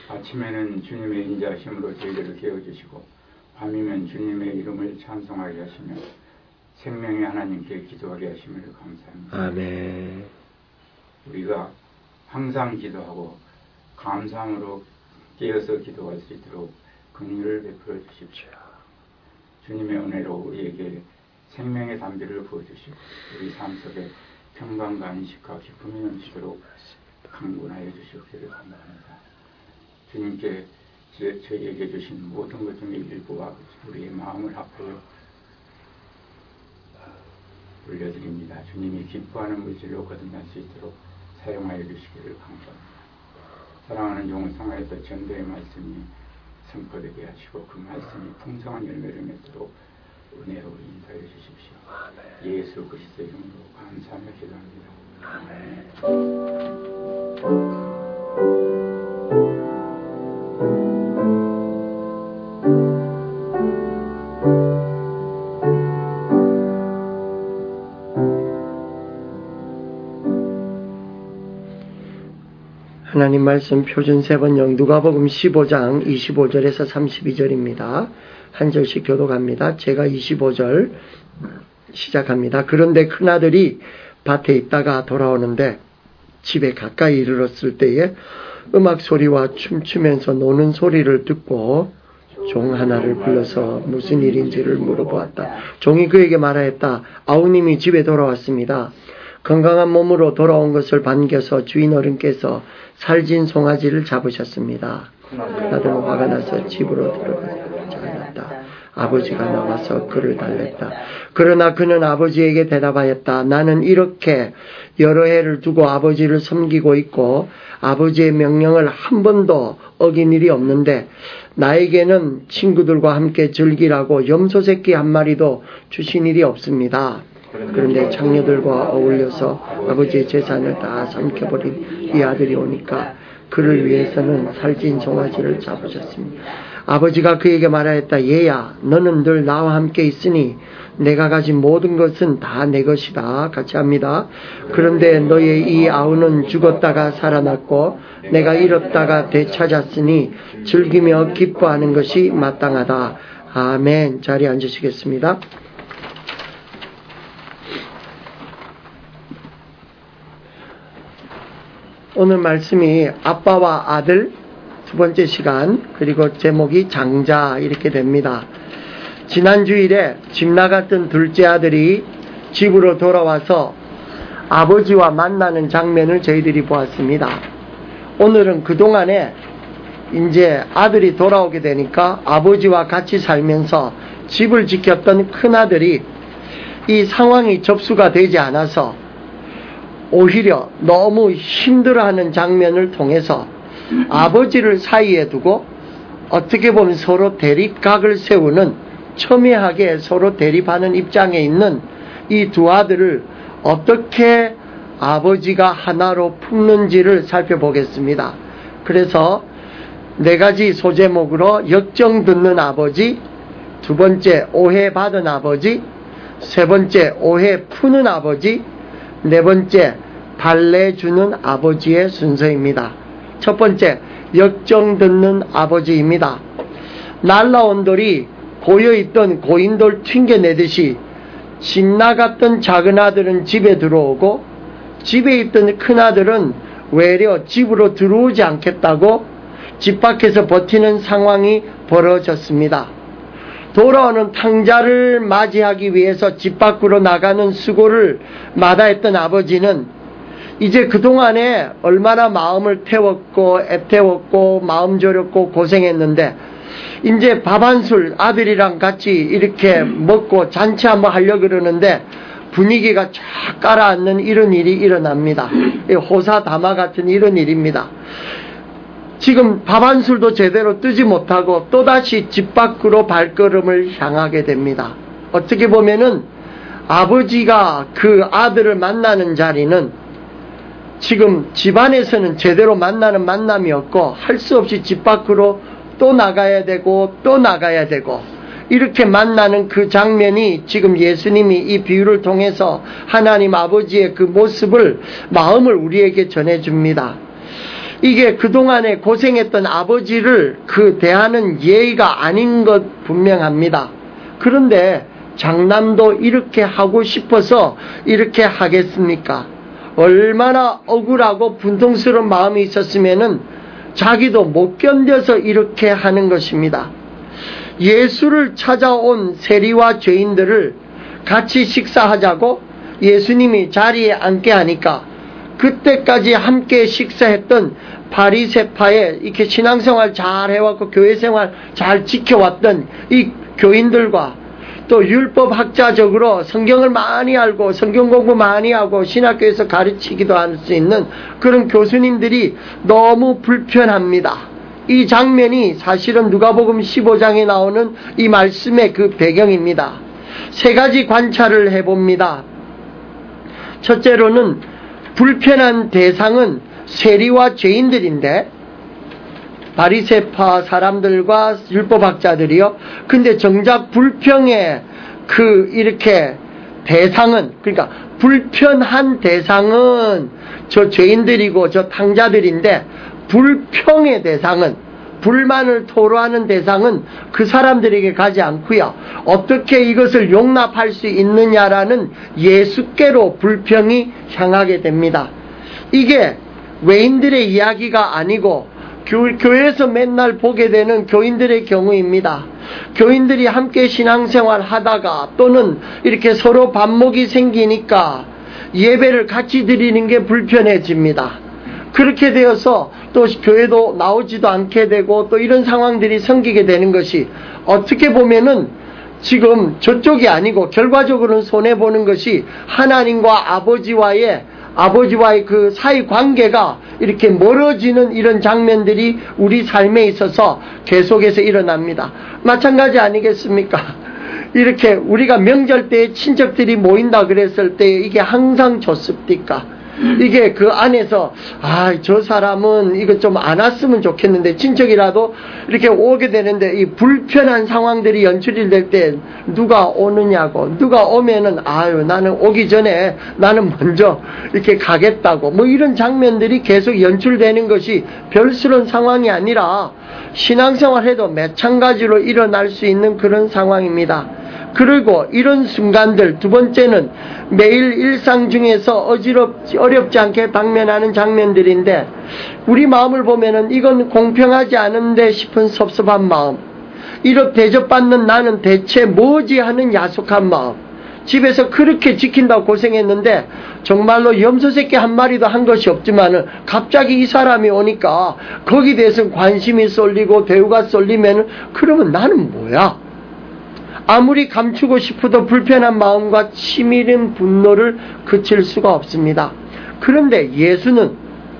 아침에는 주님의 인자하심으로 저희들을 깨워주시고 밤이면 주님의 이름을 찬송하게 하시며 생명의 하나님께 기도하게 하심을 감사합니다. 아멘. 우리가 항상 기도하고 감사함으로 깨어서 기도할 수 있도록 긍휼을 베풀어 주십시오. 주님의 은혜로 우리에게 생명의 담비를 부어주시고 우리 삶 속에 평강과 안식과 기쁨이 넘치도록 강군하여 주시옵기를 감사합니다. 주님께 저희에게 주신 모든 것 중에 일부와 우리의 마음을 합하여 올려드립니다. 주님이 기뻐하는 물질로 거듭날 수 있도록 사용하여 주시기를 감사합니다. 사랑하는 영을 상하여서 전도의 말씀이 선포되게 하시고 그 말씀이 풍성한 열매를 맺도록 은혜로 인도해 주십시오. 예수 그리스도 이름으로 감사하며 기도합니다. 아멘. 하나님 말씀 표준 세번역 누가복음 15장 25절에서 32절입니다. 한 절씩 교독합니다. 제가 25절 시작합니다. 그런데 큰아들이 밭에 있다가 돌아오는데 집에 가까이 이르렀을 때에 음악 소리와 춤추면서 노는 소리를 듣고 종 하나를 불러서 무슨 일인지를 물어보았다. 종이 그에게 말하였다. 아우님이 집에 돌아왔습니다. 건강한 몸으로 돌아온 것을 반겨서 주인 어른께서 살진 송아지를 잡으셨습니다. 큰아들은 화가 나서 집으로 들어가지 않았다. 아버지가 나와서 그를 달랬다. 그러나 그는 아버지에게 대답하였다. 나는 이렇게 여러 해를 두고 아버지를 섬기고 있고 아버지의 명령을 한 번도 어긴 일이 없는데 나에게는 친구들과 함께 즐기라고 염소 새끼 한 마리도 주신 일이 없습니다. 그런데 장녀들과 어울려서 아버지의 재산을 다 삼켜버린 이 아들이 오니까 그를 위해서는 살찐 송아지를 잡으셨습니다. 아버지가 그에게 말하였다. 얘야, 너는 늘 나와 함께 있으니 내가 가진 모든 것은 다 내 것이다. 같이 합니다. 그런데 너의 이 아우는 죽었다가 살아났고 내가 잃었다가 되찾았으니 즐기며 기뻐하는 것이 마땅하다. 아멘. 자리에 앉으시겠습니다. 오늘 말씀이 아빠와 아들 두 번째 시간 그리고 제목이 장자 이렇게 됩니다. 지난 주일에 집 나갔던 둘째 아들이 집으로 돌아와서 아버지와 만나는 장면을 저희들이 보았습니다. 오늘은 그동안에 이제 아들이 돌아오게 되니까 아버지와 같이 살면서 집을 지켰던 큰아들이 이 상황이 접수가 되지 않아서 오히려 너무 힘들어하는 장면을 통해서 아버지를 사이에 두고 어떻게 보면 서로 대립각을 세우는 첨예하게 서로 대립하는 입장에 있는 이 두 아들을 어떻게 아버지가 하나로 품는지를 살펴보겠습니다. 그래서 네 가지 소제목으로 역정 듣는 아버지, 두 번째 오해받은 아버지, 세 번째 오해 푸는 아버지, 네 번째 달래주는 아버지의 순서입니다. 첫 번째 역정 듣는 아버지입니다. 날라온 돌이 고여있던 고인돌 튕겨내듯이 집 나갔던 작은 아들은 집에 들어오고 집에 있던 큰 아들은 외려 집으로 들어오지 않겠다고 집 밖에서 버티는 상황이 벌어졌습니다. 돌아오는 탕자를 맞이하기 위해서 집 밖으로 나가는 수고를 마다했던 아버지는 이제 그동안에 얼마나 마음을 태웠고 애태웠고 마음 졸였고 고생했는데 이제 밥 한 술 아들이랑 같이 이렇게 먹고 잔치 한번 하려고 그러는데 분위기가 쫙 깔아앉는 이런 일이 일어납니다. 호사다마 같은 이런 일입니다. 지금 밥 한 술도 제대로 뜨지 못하고 또다시 집 밖으로 발걸음을 향하게 됩니다. 어떻게 보면은 아버지가 그 아들을 만나는 자리는 지금 집안에서는 제대로 만나는 만남이 없고 할 수 없이 집 밖으로 또 나가야 되고 또 나가야 되고 이렇게 만나는 그 장면이 지금 예수님이 이 비유를 통해서 하나님 아버지의 그 모습을 마음을 우리에게 전해줍니다. 이게 그동안에 고생했던 아버지를 대하는 예의가 아닌 것 분명합니다. 그런데 장남도 이렇게 하고 싶어서 이렇게 하겠습니까? 얼마나 억울하고 분통스러운 마음이 있었으면은 자기도 못 견뎌서 이렇게 하는 것입니다. 예수를 찾아온 세리와 죄인들을 같이 식사하자고 예수님이 자리에 앉게 하니까 그때까지 함께 식사했던 바리새파에 이렇게 신앙생활 잘 해왔고 교회생활 잘 지켜왔던 이 교인들과 또 율법학자적으로 성경을 많이 알고 성경 공부 많이 하고 신학교에서 가르치기도 할 수 있는 그런 교수님들이 너무 불편합니다. 이 장면이 사실은 누가복음 15장에 나오는 이 말씀의 그 배경입니다. 세 가지 관찰을 해봅니다. 첫째로는 불편한 대상은 세리와 죄인들인데 바리새파 사람들과 율법학자들이요. 근데 정작 불평의 이렇게 대상은, 그러니까 불편한 대상은 저 죄인들이고 저 탕자들인데 불평의 대상은, 불만을 토로하는 대상은 그 사람들에게 가지 않고요. 어떻게 이것을 용납할 수 있느냐라는 예수께로 불평이 향하게 됩니다. 이게 외인들의 이야기가 아니고 교회에서 맨날 보게 되는 교인들의 경우입니다. 교인들이 함께 신앙생활 하다가 또는 이렇게 서로 반목이 생기니까 예배를 같이 드리는 게 불편해집니다. 그렇게 되어서 또 교회도 나오지도 않게 되고 또 이런 상황들이 생기게 되는 것이 어떻게 보면은 지금 저쪽이 아니고 결과적으로는 손해보는 것이 하나님과 아버지와의 그 사이 관계가 이렇게 멀어지는 이런 장면들이 우리 삶에 있어서 계속해서 일어납니다. 마찬가지 아니겠습니까? 이렇게 우리가 명절 때에 친척들이 모인다 그랬을 때 이게 항상 좋습니까? 이게 그 안에서 저 사람은 이거 좀 안 왔으면 좋겠는데 친척이라도 이렇게 오게 되는데 이 불편한 상황들이 연출이 될 때 누가 오느냐고, 누가 오면은 나는 오기 전에 나는 먼저 이렇게 가겠다고 뭐 이런 장면들이 계속 연출되는 것이 별스러운 상황이 아니라 신앙생활해도 마찬가지로 일어날 수 있는 그런 상황입니다. 그리고 이런 순간들, 두 번째는 매일 일상 중에서 어렵지 않게 당면하는 장면들인데 우리 마음을 보면은 이건 공평하지 않은데 싶은 섭섭한 마음, 이렇게 대접받는 나는 대체 뭐지 하는 야속한 마음, 집에서 그렇게 지킨다고 고생했는데 정말로 염소새끼 한 마리도 한 것이 없지만은 갑자기 이 사람이 오니까 거기에 대해서 관심이 쏠리고 대우가 쏠리면은 그러면 나는 뭐야? 아무리 감추고 싶어도 불편한 마음과 치밀은 분노를 그칠 수가 없습니다. 그런데 예수는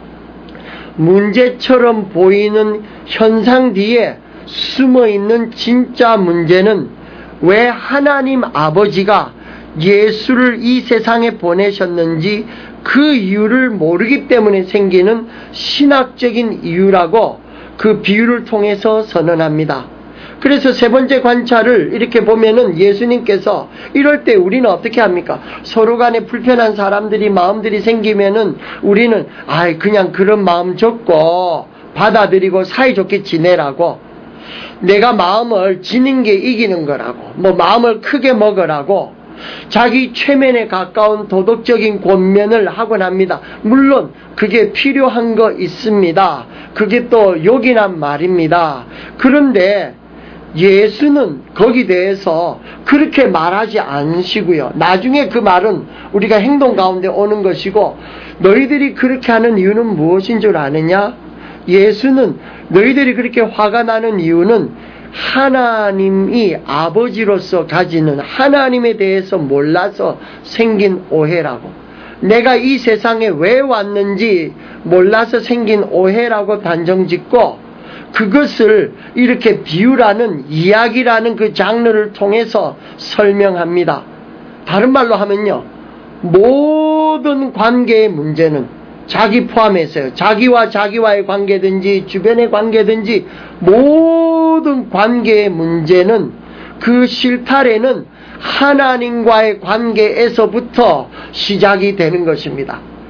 문제처럼 보이는 현상 뒤에 숨어있는 진짜 문제는 왜 하나님 아버지가 예수를 이 세상에 보내셨는지 그 이유를 모르기 때문에 생기는 신학적인 이유라고 그 비유를 통해서 선언합니다. 그래서 세 번째 관찰을 이렇게 보면은 예수님께서 이럴 때 우리는 어떻게 합니까? 서로 간에 불편한 사람들이 마음들이 생기면은 우리는 그냥 그런 마음 접고 받아들이고 사이좋게 지내라고, 내가 마음을 지는 게 이기는 거라고, 뭐 마음을 크게 먹으라고 자기 최면에 가까운 도덕적인 권면을 하곤 합니다. 물론 그게 필요한 거 있습니다. 그게 또 요긴한 말입니다. 그런데 예수는 거기에 대해서 그렇게 말하지 않으시고요. 나중에 그 말은 우리가 행동 가운데 오는 것이고, 너희들이 그렇게 하는 이유는 무엇인 줄 아느냐? 예수는 너희들이 그렇게 화가 나는 이유는 하나님이 아버지로서 가지는 하나님에 대해서 몰라서 생긴 오해라고, 내가 이 세상에 왜 왔는지 몰라서 생긴 오해라고 단정짓고, 그것을 이렇게 비유라는, 이야기라는 그 장르를 통해서 설명합니다. 다른 말로 하면요, 모든 관계의 문제는, 자기 포함해서요, 자기와 자기와의 관계든지 주변의 관계든지 모든 관계의 문제는, 그 실타래는 하나님과의 관계에서부터 시작이 되는 것입니다.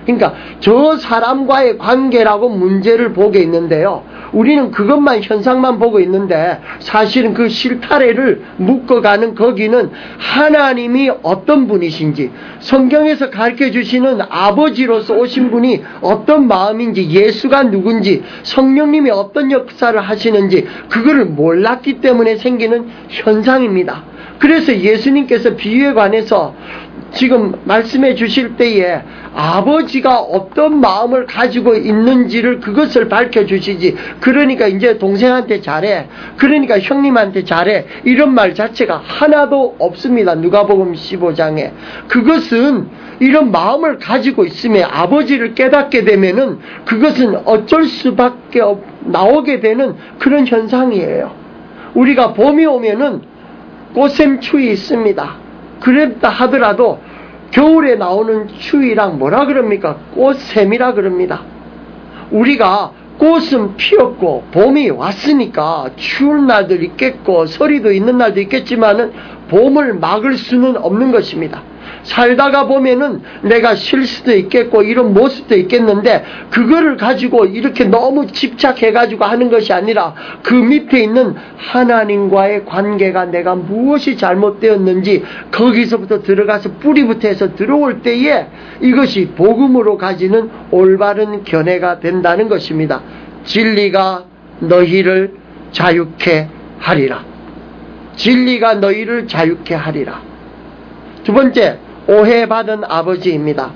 그러니까 저 사람과의 관계라고 문제를 보게 있는데요. 우리는 그것만 현상만 보고 있는데 사실은 그 실타래를 묶어가는 거기는 하나님이 어떤 분이신지, 성경에서 가르쳐 주시는 아버지로서 오신 분이 어떤 마음인지, 예수가 누군지, 성령님이 어떤 역사를 하시는지 그거를 몰랐기 때문에 생기는 현상입니다. 그래서 예수님께서 비유에 관해서 지금 말씀해 주실 때에 아버지가 어떤 마음을 가지고 있는지를 그것을 밝혀 주시지, 그러니까 이제 동생한테 잘해, 그러니까 형님한테 잘해, 이런 말 자체가 하나도 없습니다. 누가복음 15장에. 그것은 이런 마음을 가지고 있으면 아버지를 깨닫게 되면은 그것은 어쩔 수밖에 나오게 되는 그런 현상이에요. 우리가 봄이 오면은 꽃샘추위 있습니다. 그랬다 하더라도 겨울에 나오는 추위랑 뭐라 그럽니까? 꽃샘이라 그럽니다. 우리가 꽃은 피었고 봄이 왔으니까 추울 날도 있겠고 서리도 있는 날도 있겠지만은 봄을 막을 수는 없는 것입니다. 살다가 보면은 내가 쉴 수도 있겠고 이런 모습도 있겠는데 그거를 가지고 이렇게 너무 집착해가지고 하는 것이 아니라 그 밑에 있는 하나님과의 관계가 내가 무엇이 잘못되었는지 거기서부터 들어가서 뿌리부터 해서 들어올 때에 이것이 복음으로 가지는 올바른 견해가 된다는 것입니다. 진리가 너희를 자유케 하리라. 진리가 너희를 자유케 하리라. 두 번째, 오해받은 아버지입니다.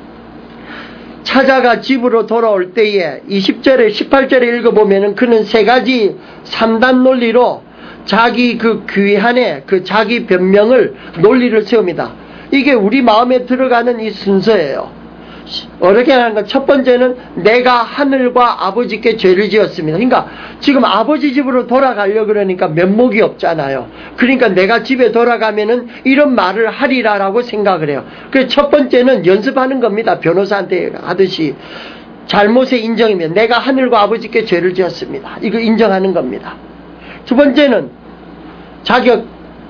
찾아가 집으로 돌아올 때에 20절에 18절에 읽어보면 그는 세 가지 3단 논리로 자기 그 귀한의 그 자기 변명을 논리를 세웁니다. 이게 우리 마음에 들어가는 이 순서예요. 어떻게 하는 건 첫 번째는 내가 하늘과 아버지께 죄를 지었습니다. 그러니까 지금 아버지 집으로 돌아가려고 그러니까 면목이 없잖아요. 그러니까 내가 집에 돌아가면은 이런 말을 하리라라고 생각을 해요. 그래서 첫 번째는 연습하는 겁니다. 변호사한테 하듯이 잘못의 인정이면 내가 하늘과 아버지께 죄를 지었습니다. 이거 인정하는 겁니다. 두 번째는 자격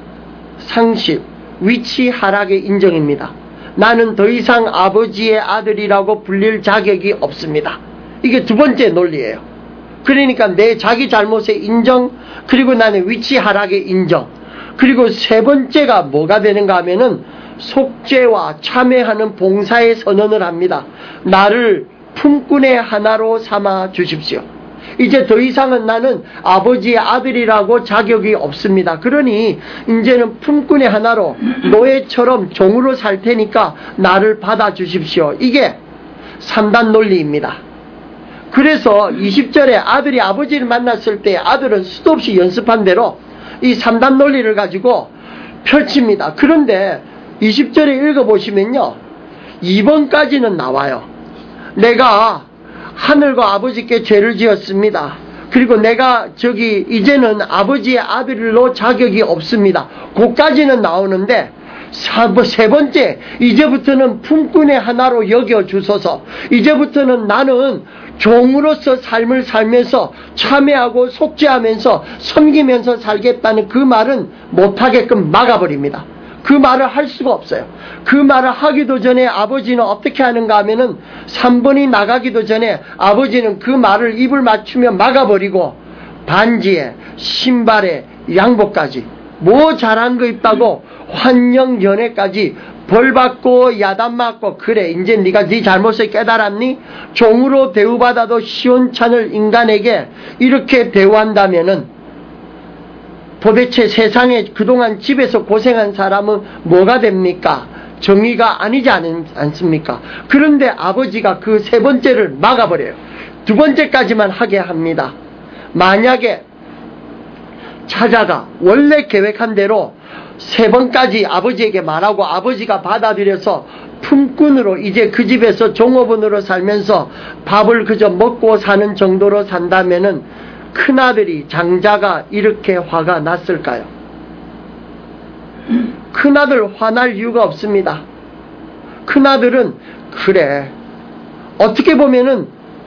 상실, 위치 하락의 인정입니다. 나는 더 이상 아버지의 아들이라고 불릴 자격이 없습니다. 이게 두 번째 논리예요. 그러니까 내 자기 잘못의 인정, 그리고 나는 위치 하락의 인정, 그리고 세 번째가 뭐가 되는가 하면은 속죄와 참회하는 봉사의 선언을 합니다. 나를 품꾼의 하나로 삼아 주십시오. 이제 더 이상은 나는 아버지의 아들이라고 자격이 없습니다. 그러니 이제는 품꾼의 하나로 노예처럼 종으로 살 테니까 나를 받아주십시오. 이게 3단 논리입니다. 그래서 20절에 아들이 아버지를 만났을 때 아들은 수도 없이 연습한 대로 이 3단 논리를 가지고 펼칩니다. 그런데 20절에 읽어보시면요, 2번까지는 나와요. 내가 하늘과 아버지께 죄를 지었습니다. 그리고 내가 이제는 아버지의 아들로 자격이 없습니다. 그까지는 나오는데 세 번째, 이제부터는 품꾼의 하나로 여겨주소서. 이제부터는 나는 종으로서 삶을 살면서 참회하고 속죄하면서 섬기면서 살겠다는 그 말은 못하게끔 막아버립니다. 그 말을 할 수가 없어요. 그 말을 하기도 전에 아버지는 어떻게 하는가 하면은 3번이 나가기도 전에 아버지는 그 말을 입을 맞추며 막아버리고 반지에 신발에 양복까지 뭐 잘한 거 있다고 환영연회까지 벌받고 야단맞고, 그래 이제 네가 네 잘못을 깨달았니? 종으로 대우받아도 시원찮을 인간에게 이렇게 대우한다면은 도대체 세상에 그동안 집에서 고생한 사람은 뭐가 됩니까? 정의가 아니지 않습니까? 그런데 아버지가 그 세 번째를 막아버려요. 두 번째까지만 하게 합니다. 만약에 찾아가 원래 계획한 대로 세 번까지 아버지에게 말하고 아버지가 받아들여서 품꾼으로 이제 그 집에서 종업원으로 살면서 밥을 그저 먹고 사는 정도로 산다면은 큰아들이 장자가 이렇게 화가 났을까요? 큰아들 화날 이유가 없습니다. 큰아들은 그래, 어떻게 보면은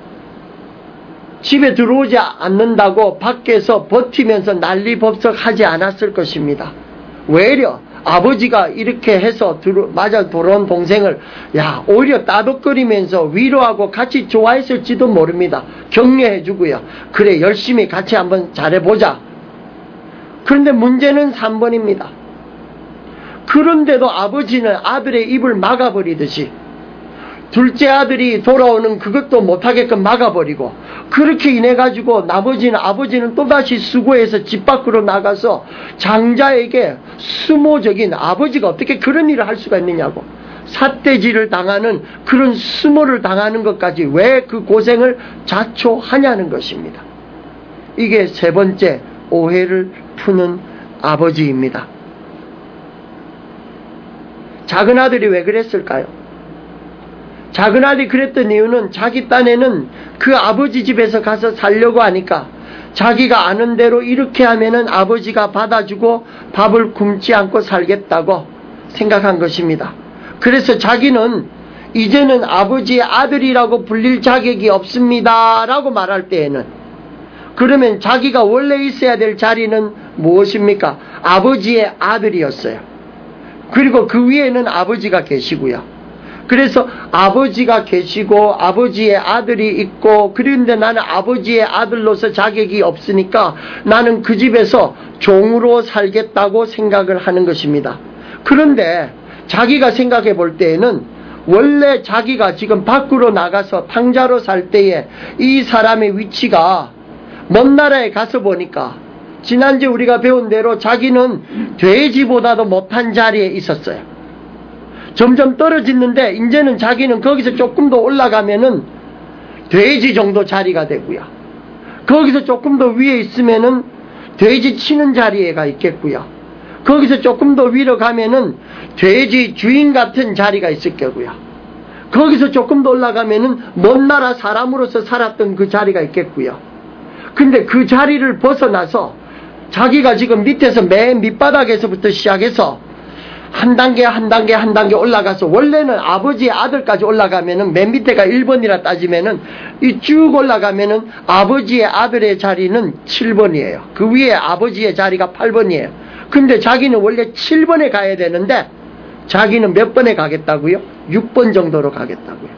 집에 들어오지 않는다고 밖에서 버티면서 난리법석 하지 않았을 것입니다. 외려 아버지가 이렇게 해서 맞아 돌아온 동생을 오히려 따독거리면서 위로하고 같이 좋아했을지도 모릅니다. 격려해 주고요. 그래, 열심히 같이 한번 잘해보자. 그런데 문제는 3번입니다. 그런데도 아버지는 아들의 입을 막아버리듯이 둘째 아들이 돌아오는 그것도 못하게끔 막아버리고, 그렇게 인해가지고 아버지는 또다시 수고해서 집 밖으로 나가서 장자에게 수모적인, 아버지가 어떻게 그런 일을 할 수가 있느냐고, 삿대질을 당하는 그런 수모를 당하는 것까지 왜 그 고생을 자초하냐는 것입니다. 이게 세 번째 오해를 푸는 아버지입니다. 작은 아들이 왜 그랬을까요? 작은 아들이 그랬던 이유는 자기 딴에는 그 아버지 집에서 가서 살려고 하니까 자기가 아는 대로 이렇게 하면은 아버지가 받아주고 밥을 굶지 않고 살겠다고 생각한 것입니다. 그래서 자기는 이제는 아버지의 아들이라고 불릴 자격이 없습니다 라고 말할 때에는, 그러면 자기가 원래 있어야 될 자리는 무엇입니까? 아버지의 아들이었어요. 그리고 그 위에는 아버지가 계시고요. 그래서 아버지가 계시고 아버지의 아들이 있고, 그런데 나는 아버지의 아들로서 자격이 없으니까 나는 그 집에서 종으로 살겠다고 생각을 하는 것입니다. 그런데 자기가 생각해 볼 때에는 원래 자기가 지금 밖으로 나가서 탕자로 살 때에 이 사람의 위치가 먼 나라에 가서 보니까 지난주에 우리가 배운 대로 자기는 돼지보다도 못한 자리에 있었어요. 점점 떨어지는데 이제는 자기는 거기서 조금 더 올라가면은 돼지 정도 자리가 되고요. 거기서 조금 더 위에 있으면은 돼지 치는 자리가 있겠고요. 거기서 조금 더 위로 가면은 돼지 주인 같은 자리가 있을 거고요. 거기서 조금 더 올라가면은 먼 나라 사람으로서 살았던 그 자리가 있겠고요. 근데 그 자리를 벗어나서 자기가 지금 밑에서 맨 밑바닥에서부터 시작해서 한 단계 올라가서, 원래는 아버지의 아들까지 올라가면은 맨 밑에가 1번이라 따지면은 이 쭉 올라가면은 아버지의 아들의 자리는 7번이에요. 그 위에 아버지의 자리가 8번이에요. 근데 자기는 원래 7번에 가야 되는데 자기는 몇 번에 가겠다고요? 6번 정도로 가겠다고요.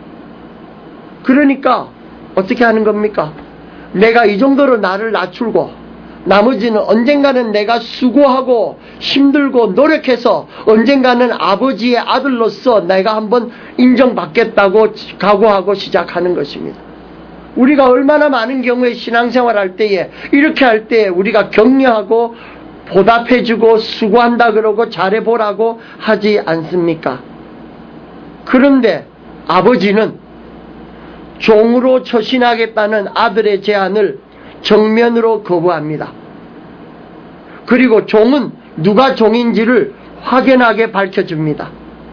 그러니까 어떻게 하는 겁니까? 내가 이 정도로 나를 낮추고 나머지는 언젠가는 내가 수고하고 힘들고 노력해서 언젠가는 아버지의 아들로서 내가 한번 인정받겠다고 각오하고 시작하는 것입니다. 우리가 얼마나 많은 경우에 신앙생활 할 때에 이렇게 할 때 우리가 격려하고 보답해주고 수고한다 그러고 잘해보라고 하지 않습니까? 그런데 아버지는 종으로 처신하겠다는 아들의 제안을 정면으로 거부합니다. 그리고 종은 누가 종인지를 확연하게 밝혀줍니다.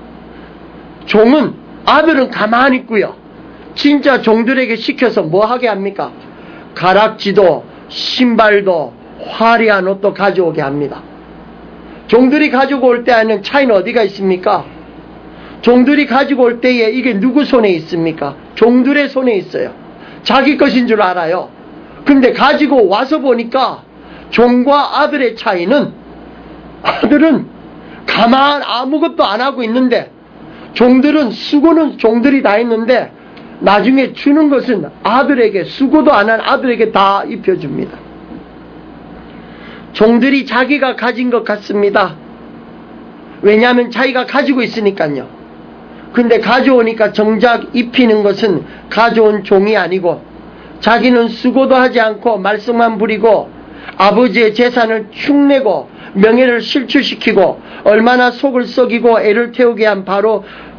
종은, 아들은 가만히 있고요. 진짜 종들에게 시켜서 뭐 하게 합니까? 가락지도 신발도 화려한 옷도 가져오게 합니다. 종들이 가지고 올 때에는 차이는 어디가 있습니까? 종들이 가지고 올 때에 이게 누구 손에 있습니까? 종들의 손에 있어요. 자기 것인 줄 알아요. 근데 가지고 와서 보니까 종과 아들의 차이는, 아들은 아무것도 안 하고 있는데 종들은 수고는 종들이 다 했는데 나중에 주는 것은 아들에게, 수고도 안 한 아들에게 다 입혀줍니다. 종들이 자기가 가진 것 같습니다. 왜냐하면 자기가 가지고 있으니까요. 근데 가져오니까 정작 입히는 것은 가져온 종이 아니고, 자기는 수고도 하지 않고 말썽만 부리고 아버지의 재산을 축내고 명예를 실추시키고 얼마나 속을 썩이고 애를 태우게 한 바로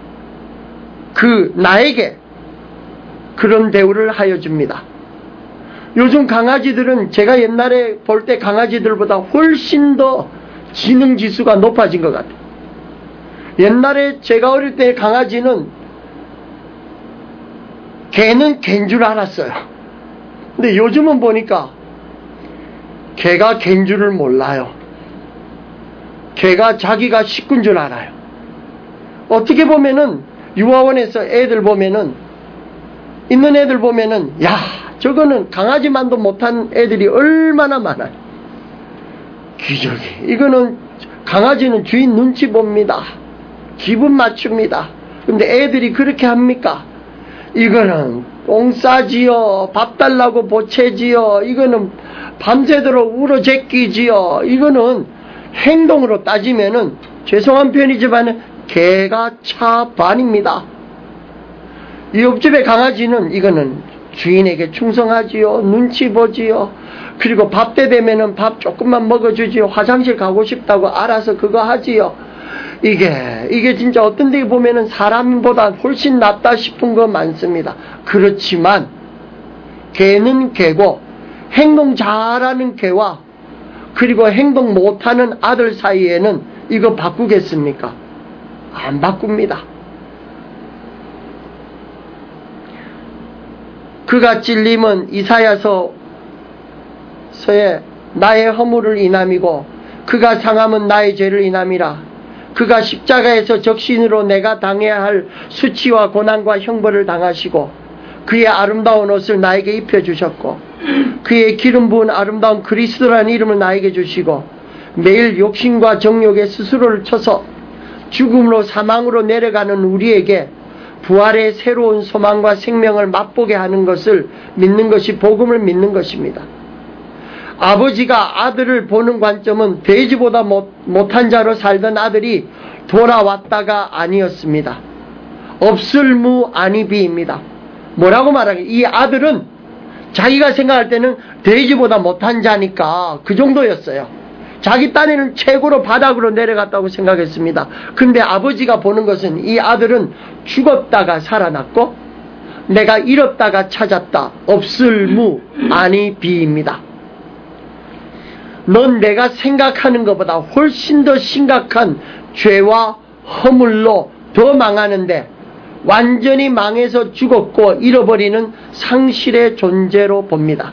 그 나에게 그런 대우를 하여 줍니다. 요즘 강아지들은 제가 옛날에 볼 때 강아지들보다 훨씬 더 지능지수가 높아진 것 같아요. 옛날에 제가 어릴 때 강아지는 개는 개인 줄 알았어요. 근데 요즘은 보니까 개가 개인 줄을 몰라요. 개가 자기가 식구인 줄 알아요. 어떻게 보면은 유아원에서 애들 보면은, 있는 애들 보면은, 야, 저거는 강아지만도 못한 애들이 얼마나 많아요. 기저귀, 이거는 강아지는 주인 눈치 봅니다. 기분 맞춥니다. 근데 애들이 그렇게 합니까? 이거는 똥 싸지요, 밥 달라고 보채지요, 이거는 밤새도록 울어제끼지요, 이거는 행동으로 따지면은 죄송한 편이지만 개가 차 반입니다. 이 옆집의 강아지는 이거는 주인에게 충성하지요, 눈치 보지요, 그리고 밥 때 되면은 밥 조금만 먹어주지요, 화장실 가고 싶다고 알아서 그거 하지요. 이게 진짜 어떤 데 보면은 사람보다 훨씬 낫다 싶은 거 많습니다. 그렇지만 개는 개고 행동 잘하는 개와 그리고 행동 못하는 아들 사이에는 이거 바꾸겠습니까? 안 바꿉니다. 그가 찔림은 이사야서에 나의 허물을 인함이고 그가 상함은 나의 죄를 인함이라. 그가 십자가에서 적신으로 내가 당해야 할 수치와 고난과 형벌을 당하시고 그의 아름다운 옷을 나에게 입혀주셨고 그의 기름 부은 아름다운 그리스도라는 이름을 나에게 주시고 매일 욕심과 정욕에 스스로를 쳐서 죽음으로 사망으로 내려가는 우리에게 부활의 새로운 소망과 생명을 맛보게 하는 것을 믿는 것이 복음을 믿는 것입니다. 아버지가 아들을 보는 관점은 돼지보다 못한 자로 살던 아들이 돌아왔다가 아니었습니다. 없을무 아니비입니다. 뭐라고 말하게? 이 아들은 자기가 생각할 때는 돼지보다 못한 자니까 그 정도였어요. 자기 딴에는 최고로 바닥으로 내려갔다고 생각했습니다. 근데 아버지가 보는 것은 이 아들은 죽었다가 살아났고 내가 잃었다가 찾았다. 없을무 아니비입니다. 넌 내가 생각하는 것보다 훨씬 더 심각한 죄와 허물로 더 망하는데 완전히 망해서 죽었고 잃어버리는 상실의 존재로 봅니다.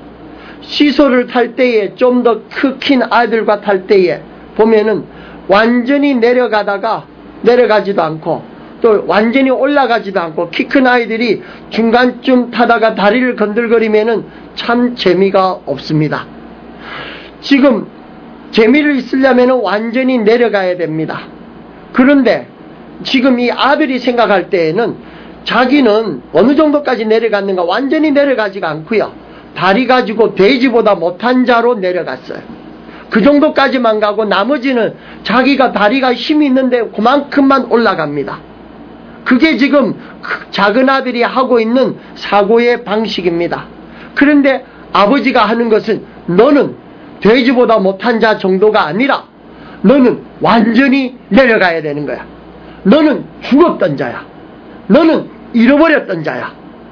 시소를 탈 때에 좀 더 큰 아이들과 탈 때에 보면은 완전히 내려가지도 않고 또 완전히 올라가지도 않고 키 큰 아이들이 중간쯤 타다가 다리를 건들거리면은 참 재미가 없습니다. 지금 재미를 있으려면 완전히 내려가야 됩니다. 그런데 지금 이 아들이 생각할 때에는 자기는 어느 정도까지 내려갔는가 완전히 내려가지가 않고요. 다리 가지고 돼지보다 못한 자로 내려갔어요. 그 정도까지만 가고 나머지는 자기가 다리가 힘이 있는데 그만큼만 올라갑니다. 그게 지금 작은 아들이 하고 있는 사고의 방식입니다. 그런데 아버지가 하는 것은 너는 돼지보다 못한 자 정도가 아니라 너는 완전히 내려가야 되는 거야. 너는 죽었던 자야. 너는 잃어버렸던 자야.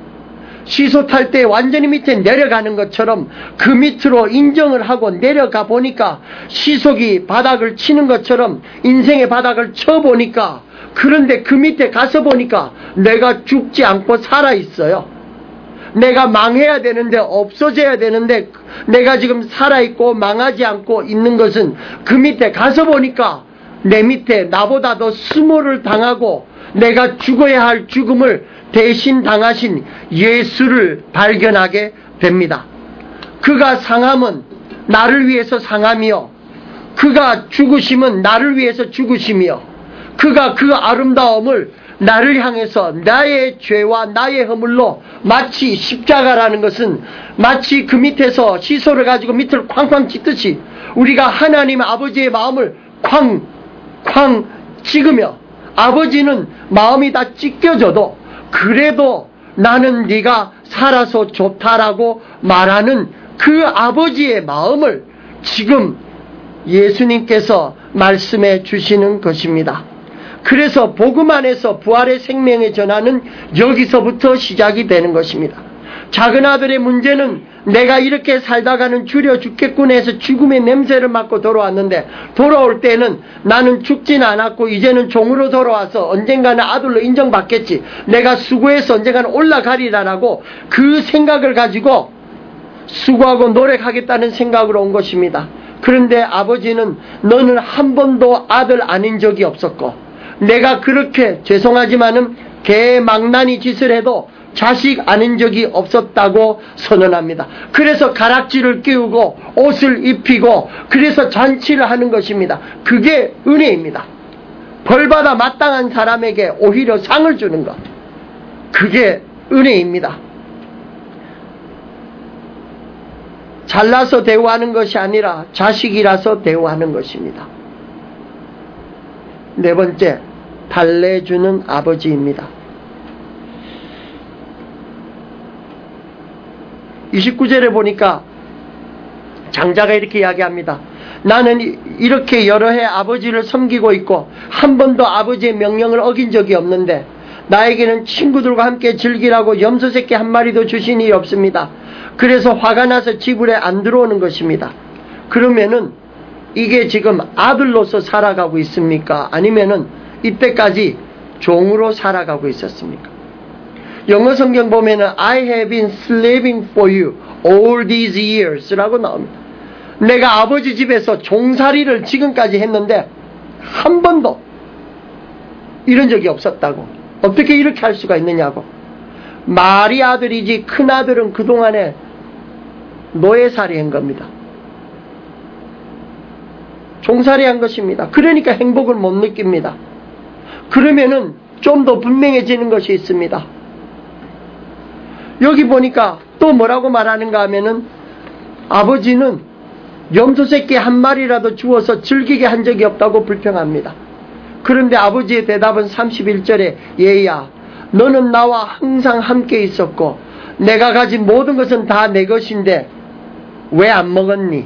시소 탈 때 완전히 밑에 내려가는 것처럼 그 밑으로 인정을 하고 내려가 보니까 시속이 바닥을 치는 것처럼 인생의 바닥을 쳐보니까 그런데 그 밑에 가서 보니까 내가 죽지 않고 살아있어요. 내가 망해야 되는데 없어져야 되는데 내가 지금 살아있고 망하지 않고 있는 것은 그 밑에 가서 보니까 내 밑에 나보다 더 수모를 당하고 내가 죽어야 할 죽음을 대신 당하신 예수를 발견하게 됩니다. 그가 상함은 나를 위해서 상함이요 그가 죽으심은 나를 위해서 죽으심이요 그가 그 아름다움을 나를 향해서 나의 죄와 나의 허물로 마치 십자가라는 것은 마치 그 밑에서 시소를 가지고 밑을 쾅쾅 찢듯이 우리가 하나님 아버지의 마음을 쾅쾅 찍으며 아버지는 마음이 다 찢겨져도 그래도 나는 네가 살아서 좋다라고 말하는 그 아버지의 마음을 지금 예수님께서 말씀해 주시는 것입니다. 그래서 복음 안에서 부활의 생명의 전환은 여기서부터 시작이 되는 것입니다. 작은 아들의 문제는 내가 이렇게 살다가는 줄여 죽겠군 해서 죽음의 냄새를 맡고 돌아왔는데 돌아올 때는 나는 죽진 않았고 이제는 종으로 돌아와서 언젠가는 아들로 인정받겠지. 내가 수고해서 언젠가는 올라가리라라고 그 생각을 가지고 수고하고 노력하겠다는 생각으로 온 것입니다. 그런데 아버지는 너는 한 번도 아들 아닌 적이 없었고 내가 그렇게 죄송하지만은 개망나니 짓을 해도 자식 아닌 적이 없었다고 선언합니다. 그래서 가락지를 끼우고 옷을 입히고 그래서 잔치를 하는 것입니다. 그게 은혜입니다. 벌받아 마땅한 사람에게 오히려 상을 주는 것. 그게 은혜입니다. 잘나서 대우하는 것이 아니라 자식이라서 대우하는 것입니다. 네 번째, 달래주는 아버지입니다. 29절에 보니까 장자가 이렇게 이야기합니다. 나는 이렇게 여러 해 아버지를 섬기고 있고 한 번도 아버지의 명령을 어긴 적이 없는데 나에게는 친구들과 함께 즐기라고 염소 새끼 한 마리도 주신 일이 없습니다. 그래서 화가 나서 집에 안 들어오는 것입니다. 그러면은 이게 지금 아들로서 살아가고 있습니까? 아니면은 이때까지 종으로 살아가고 있었습니까? 영어 성경 보면은 I have been slaving for you all these years 라고 나옵니다. 내가 아버지 집에서 종살이를 지금까지 했는데 한 번도 이런 적이 없었다고. 어떻게 이렇게 할 수가 있느냐고. 말이 아들이지 큰 아들은 그동안에 노예살이 한 겁니다. 종살이 한 것입니다. 그러니까 행복을 못 느낍니다. 그러면은 좀 더 분명해지는 것이 있습니다. 여기 보니까 또 뭐라고 말하는가 하면은 아버지는 염소 새끼 한 마리라도 주어서 즐기게 한 적이 없다고 불평합니다. 그런데 아버지의 대답은 31절에 얘야 너는 나와 항상 함께 있었고 내가 가진 모든 것은 다 내 것인데 왜 안 먹었니?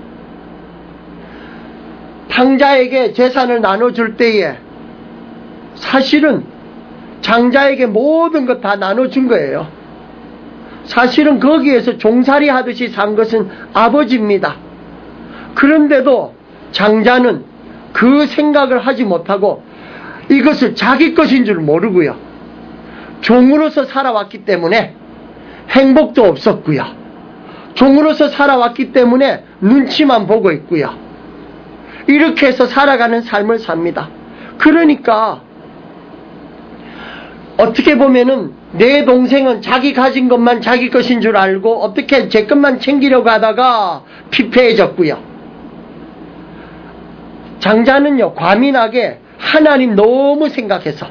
탕자에게 재산을 나눠줄 때에 사실은 장자에게 모든 것 다 나눠준 거예요. 사실은 거기에서 종살이 하듯이 산 것은 아버지입니다. 그런데도 장자는 그 생각을 하지 못하고 이것을 자기 것인 줄 모르고요. 종으로서 살아왔기 때문에 행복도 없었고요. 종으로서 살아왔기 때문에 눈치만 보고 있고요. 이렇게 해서 살아가는 삶을 삽니다. 그러니까 어떻게 보면은 내 동생은 자기 가진 것만 자기 것인 줄 알고 어떻게 제 것만 챙기려고 하다가 피폐해졌고요. 장자는요, 과민하게 하나님 너무 생각해서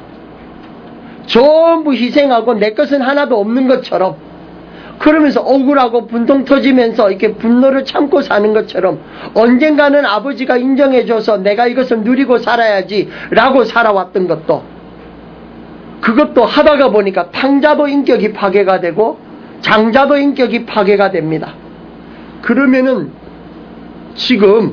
전부 희생하고 내 것은 하나도 없는 것처럼 그러면서 억울하고 분통 터지면서 이렇게 분노를 참고 사는 것처럼 언젠가는 아버지가 인정해줘서 내가 이것을 누리고 살아야지 라고 살아왔던 것도 그것도 하다가 보니까 탕자도 인격이 파괴가 되고 장자도 인격이 파괴가 됩니다. 그러면은 지금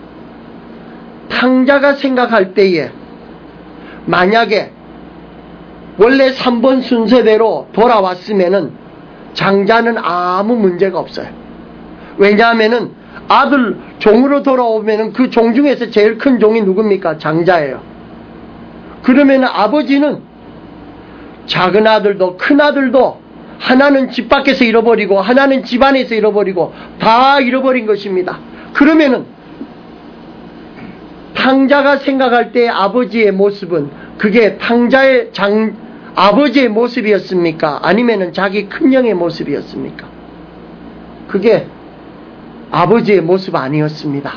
탕자가 생각할 때에 만약에 원래 3번 순서대로 돌아왔으면은 장자는 아무 문제가 없어요. 왜냐하면은 아들 종으로 돌아오면은 그 종 중에서 제일 큰 종이 누굽니까? 장자예요. 그러면은 아버지는 작은 아들도 큰 아들도 하나는 집 밖에서 잃어버리고 하나는 집 안에서 잃어버리고 다 잃어버린 것입니다. 그러면은 탕자가 생각할 때 아버지의 모습은 그게 탕자의 아버지의 모습이었습니까? 아니면은 자기 큰형의 모습이었습니까? 그게 아버지의 모습 아니었습니다.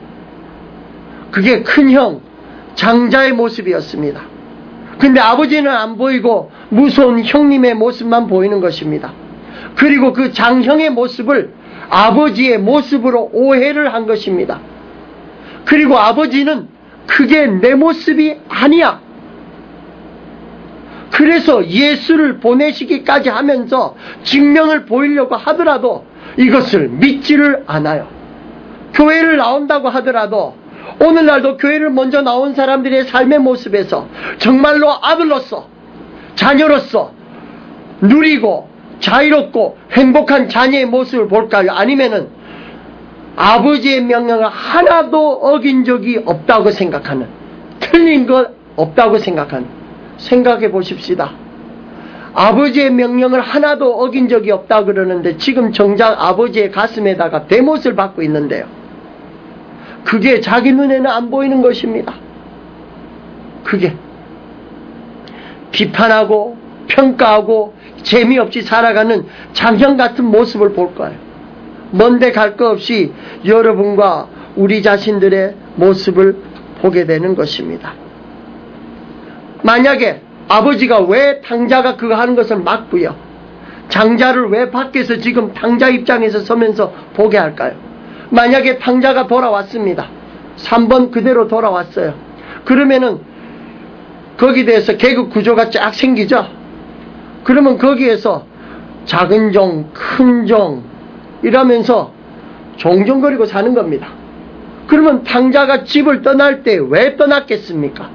그게 큰형 장자의 모습이었습니다. 근데 아버지는 안 보이고 무서운 형님의 모습만 보이는 것입니다. 그리고 그 장형의 모습을 아버지의 모습으로 오해를 한 것입니다. 그리고 아버지는 그게 내 모습이 아니야. 그래서 예수를 보내시기까지 하면서 증명을 보이려고 하더라도 이것을 믿지를 않아요. 교회를 나온다고 하더라도 오늘날도 교회를 먼저 나온 사람들의 삶의 모습에서 정말로 아들로서 자녀로서 누리고 자유롭고 행복한 자녀의 모습을 볼까요? 아니면은 아버지의 명령을 하나도 어긴 적이 없다고 생각하는, 틀린 것 없다고 생각하는, 생각해 보십시다. 아버지의 명령을 하나도 어긴 적이 없다 그러는데 지금 정작 아버지의 가슴에다가 대못을 받고 있는데요. 그게 자기 눈에는 안 보이는 것입니다. 그게 비판하고 평가하고 재미없이 살아가는 장형 같은 모습을 볼 거예요. 먼데 갈 거 없이 여러분과 우리 자신들의 모습을 보게 되는 것입니다. 만약에 아버지가 왜 탕자가 그거 하는 것을 막고요, 장자를 왜 밖에서 지금 탕자 입장에서 서면서 보게 할까요? 만약에 탕자가 돌아왔습니다. 3번 그대로 돌아왔어요. 그러면은 거기에 대해서 계급 구조가 쫙 생기죠. 그러면 거기에서 작은 종, 큰 종 이러면서 종종거리고 사는 겁니다. 그러면 탕자가 집을 떠날 때 왜 떠났겠습니까?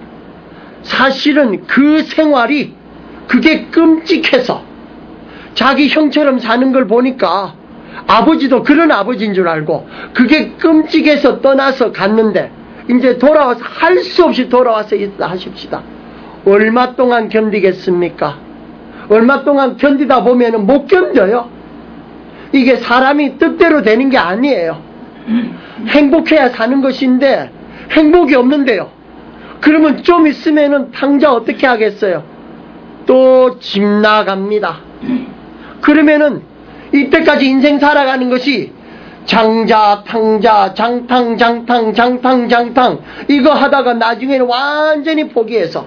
사실은 그 생활이 그게 끔찍해서 자기 형처럼 사는 걸 보니까 아버지도 그런 아버지인 줄 알고 그게 끔찍해서 떠나서 갔는데, 이제 돌아와서 할 수 없이 돌아와서 있다 하십시다. 얼마 동안 견디겠습니까? 얼마 동안 견디다 보면은 못 견뎌요. 이게 사람이 뜻대로 되는 게 아니에요. 행복해야 사는 것인데 행복이 없는데요. 그러면 좀 있으면은 탕자 어떻게 하겠어요? 또 집 나갑니다. 그러면은 이때까지 인생 살아가는 것이 장자, 탕자, 장탕, 장탕, 장탕, 장탕 이거 하다가 나중에는 완전히 포기해서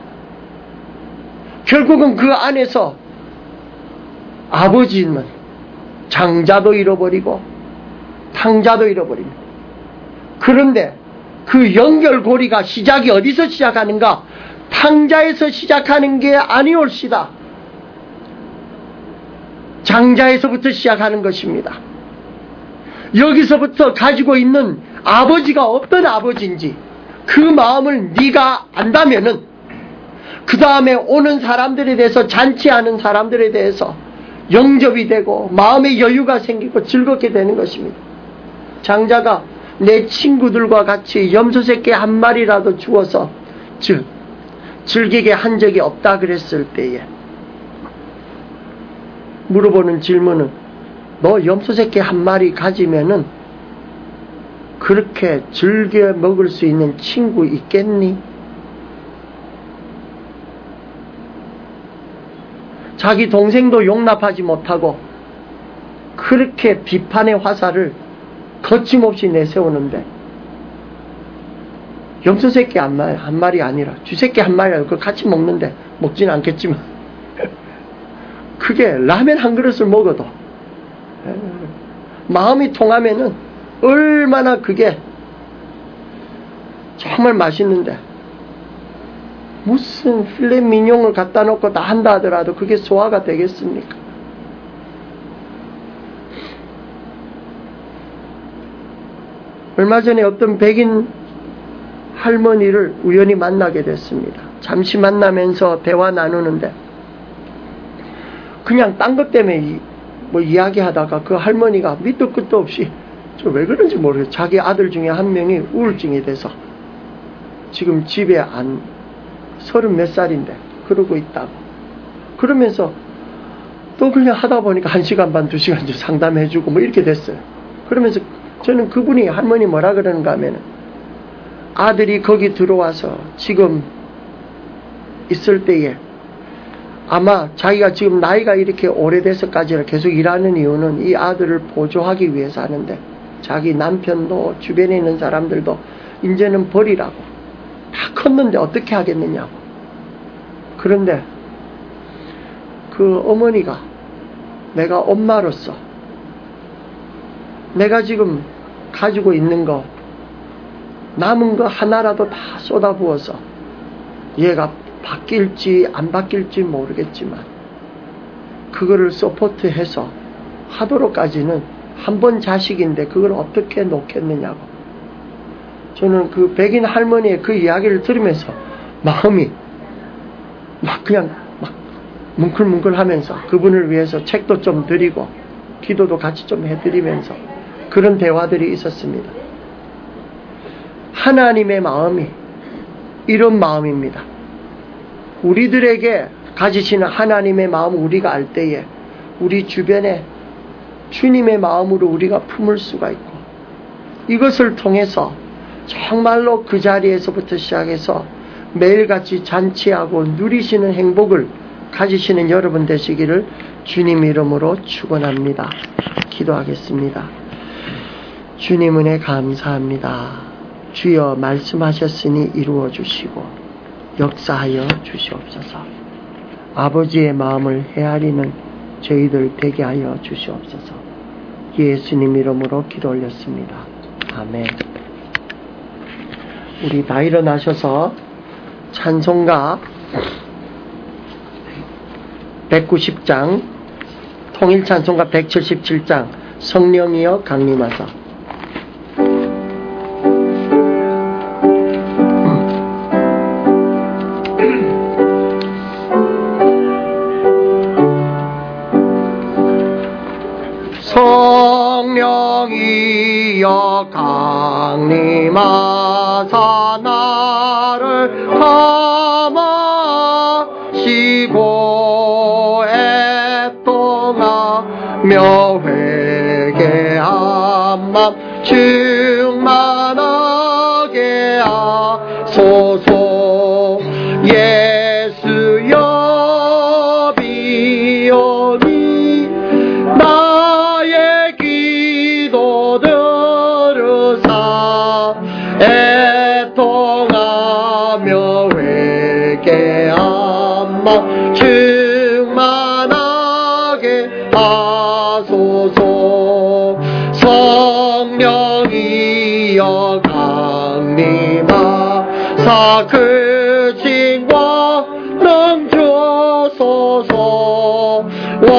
결국은 그 안에서 아버지는 장자도 잃어버리고 탕자도 잃어버립니다. 그런데 그 연결고리가 시작이 어디서 시작하는가? 탕자에서 시작하는 게 아니올시다. 장자에서부터 시작하는 것입니다. 여기서부터 가지고 있는 아버지가 어떤 아버지인지 그 마음을 네가 안다면은 그 다음에 오는 사람들에 대해서, 잔치하는 사람들에 대해서 영접이 되고 마음의 여유가 생기고 즐겁게 되는 것입니다. 장자가 내 친구들과 같이 염소새끼 한 마리라도 주어서 즐기게 한 적이 없다 그랬을 때에 물어보는 질문은, 너 염소새끼 한 마리 가지면은 그렇게 즐겨 먹을 수 있는 친구 있겠니? 자기 동생도 용납하지 못하고 그렇게 비판의 화살을 거침없이 내세우는데, 염소새끼 한 마리 아니라 쥐새끼 한 마리라도 그걸 같이 먹는데, 먹지는 않겠지만 그게 라면 한 그릇을 먹어도 마음이 통하면은 얼마나 그게 정말 맛있는데, 무슨 필레 미뇽을 갖다 놓고 다 한다 하더라도 그게 소화가 되겠습니까? 얼마 전에 어떤 백인 할머니를 우연히 만나게 됐습니다. 잠시 만나면서 대화 나누는데 그냥 딴 것 때문에 뭐 이야기하다가 그 할머니가 밑도 끝도 없이 저 왜 그런지 모르겠어요. 자기 아들 중에 한 명이 우울증이 돼서 지금 집에 30몇 살인데 그러고 있다고. 그러면서 또 그냥 하다 보니까 1시간 반, 2시간 상담해주고 뭐 이렇게 됐어요. 그러면서 저는 그분이 할머니 뭐라 그러는가 하면은, 아들이 거기 들어와서 지금 있을 때에 아마 자기가 지금 나이가 이렇게 오래돼서까지 계속 일하는 이유는 이 아들을 보조하기 위해서 하는데, 자기 남편도 주변에 있는 사람들도 이제는 버리라고, 다 컸는데 어떻게 하겠느냐고. 그런데 그 어머니가 내가 엄마로서 내가 지금 가지고 있는 거, 남은 거 하나라도 다 쏟아부어서 얘가 바뀔지 안 바뀔지 모르겠지만 그거를 서포트해서 하도록까지는 한 번 자식인데 그걸 어떻게 놓겠느냐고. 저는 그 백인 할머니의 그 이야기를 들으면서 마음이 막 그냥 막 뭉클뭉클 하면서 그분을 위해서 책도 좀 드리고 기도도 같이 좀 해드리면서 그런 대화들이 있었습니다. 하나님의 마음이 이런 마음입니다. 우리들에게 가지시는 하나님의 마음을 우리가 알 때에 우리 주변에 주님의 마음으로 우리가 품을 수가 있고, 이것을 통해서 정말로 그 자리에서부터 시작해서 매일같이 잔치하고 누리시는 행복을 가지시는 여러분 되시기를 주님 이름으로 축원합니다. 기도하겠습니다. 주님 은혜 감사합니다. 주여 말씀하셨으니 이루어 주시고 역사하여 주시옵소서. 아버지의 마음을 헤아리는 저희들 되게 하여 주시옵소서. 예수님 이름으로 기도 올렸습니다. 아멘. 우리 다 일어나셔서 찬송가 190장, 통일찬송가 177장, 성령이여 강림하사. 성령이여 강림하사 나를 감하시고 애통하며 회개한 맘 충만하게 하소서. 예수여 비오니 나의 기도 들으사 애통하며 회개한 맘 충만하게 하소서. 성령이여 강림하사 그 징과 능 주소서.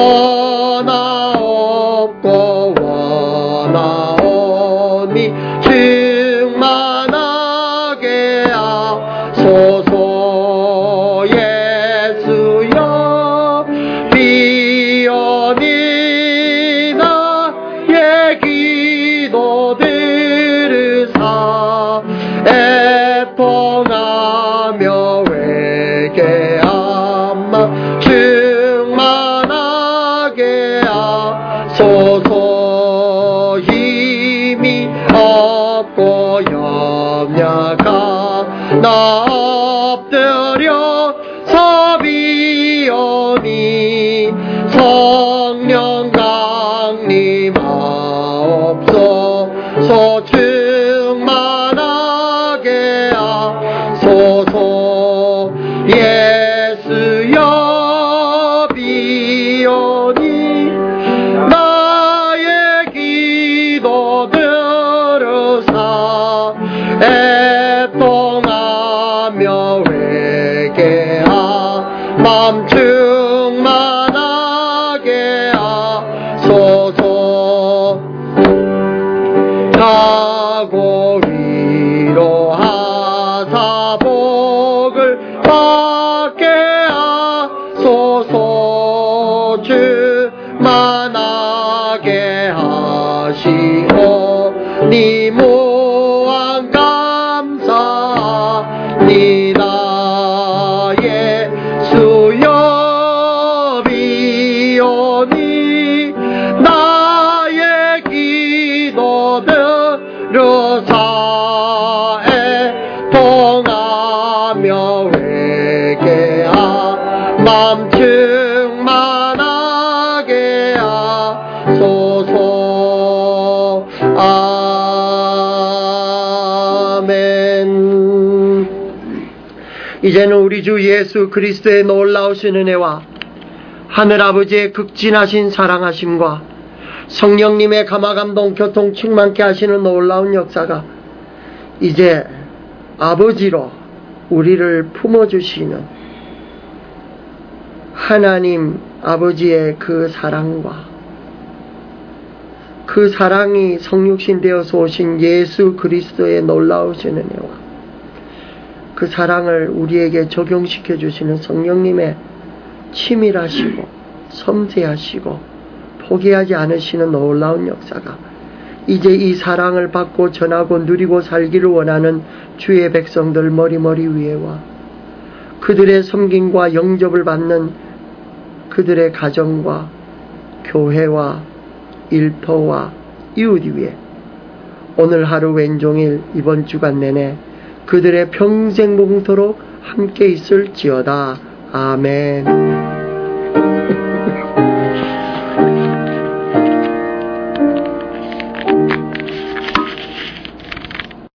원하옵고 원하오니 충만하게 하소서. 예수여 비오니 나의 기도 들으사 애통하며 회개한 맘 충만하게 하소서. 힘이 없고 연약한 나 엎드려서 비오니 성령 강림하옵소서. 충만하게 하소서. 예수여 비오니 나의 기도 들으사 애통하며 회개한 맘 충만하게 하소서. 가고 위로하사 복을 받게 하소서. 주만하게 하시오 니 무한 감사합니다. 예수여 비오니 나의 기도 들으사 애통하며 회개한 맘 충만하게 하소서. 아멘. 이제는 우리 주 예수 그리스도의 놀라우신 은혜와 하늘아버지의 극진하신 사랑하심과 성령님의 감화감동 교통 충만케 하시는 놀라운 역사가 이제 아버지로 우리를 품어주시는 하나님 아버지의 그 사랑과 그 사랑이 성육신 되어서 오신 예수 그리스도의 놀라우신 은혜와 그 사랑을 우리에게 적용시켜 주시는 성령님의 치밀하시고 섬세하시고 포기하지 않으시는 놀라운 역사가 이제 이 사랑을 받고 전하고 누리고 살기를 원하는 주의 백성들 머리머리 위에와 그들의 섬김과 영접을 받는 그들의 가정과 교회와 일터와 이웃 위에 오늘 하루 왼종일 이번 주간 내내 그들의 평생 봉토록 함께 있을지어다. 아멘.